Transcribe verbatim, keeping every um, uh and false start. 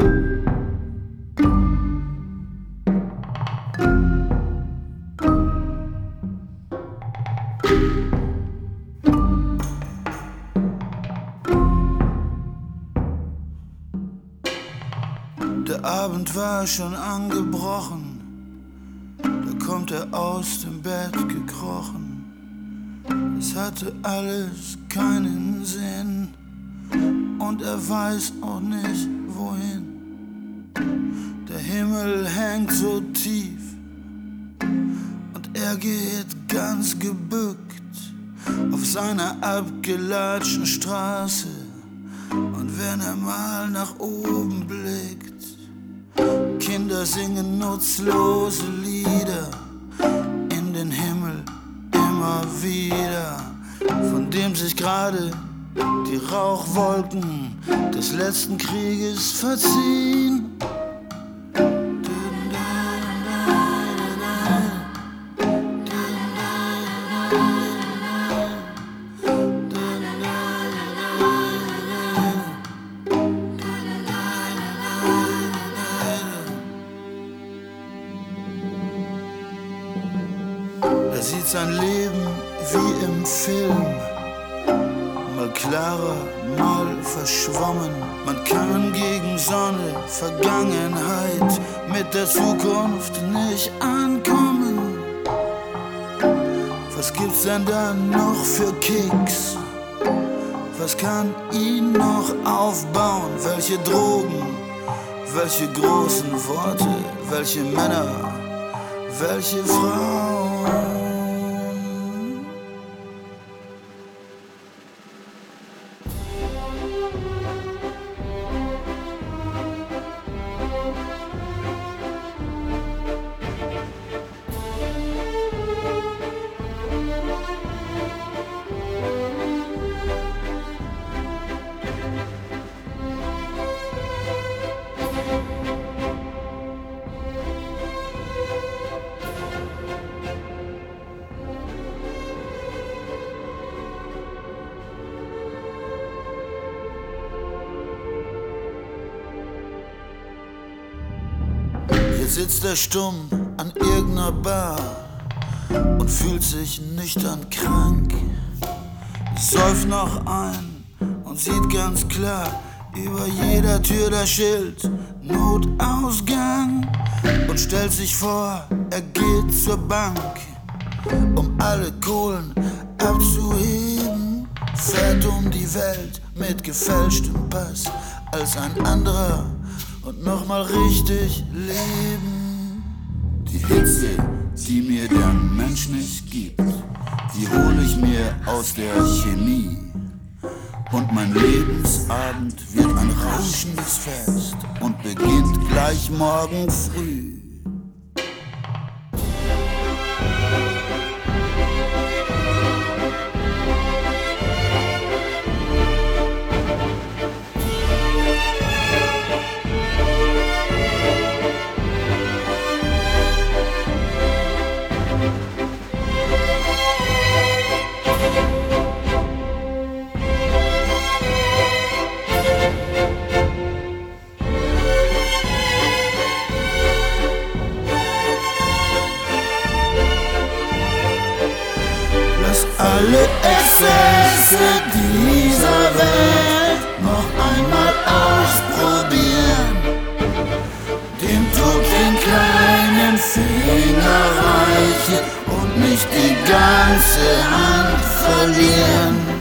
Der Abend war schon angebrochen, da kommt er aus dem Bett gekrochen. Es hatte alles keinen Sinn und er weiß auch nicht wohin. Der Himmel hängt so tief und er geht ganz gebückt auf seiner abgelatschten Straße. Und wenn er mal nach oben blickt, Kinder singen nutzlose Lieder in den Himmel immer wieder, von dem sich gerade die Rauchwolken des letzten Krieges verziehen. Er sieht sein Leben wie im Film, mal klarer, mal verschwommen. Man kann gegen Sonne, Vergangenheit mit der Zukunft nicht ankommen. Was gibt's denn da noch für Kicks? Was kann ihn noch aufbauen? Welche Drogen, welche großen Worte, welche Männer, welche Frauen? Jetzt sitzt er stumm an irgendeiner Bar und fühlt sich nüchtern krank. Säuft noch ein und sieht ganz klar über jeder Tür das Schild Notausgang und stellt sich vor, er geht zur Bank, um alle Kohlen abzuheben. Fährt um die Welt mit gefälschtem Pass als ein anderer und nochmal richtig leben. Die Hitze, die mir der Mensch nicht gibt, die hol ich mir aus der Chemie. Und mein Lebensabend wird ein rauschendes Fest und beginnt gleich morgen früh. Alle Exzesse dieser Welt noch einmal ausprobieren, dem Tod den kleinen Finger reichen und nicht die ganze Hand verlieren.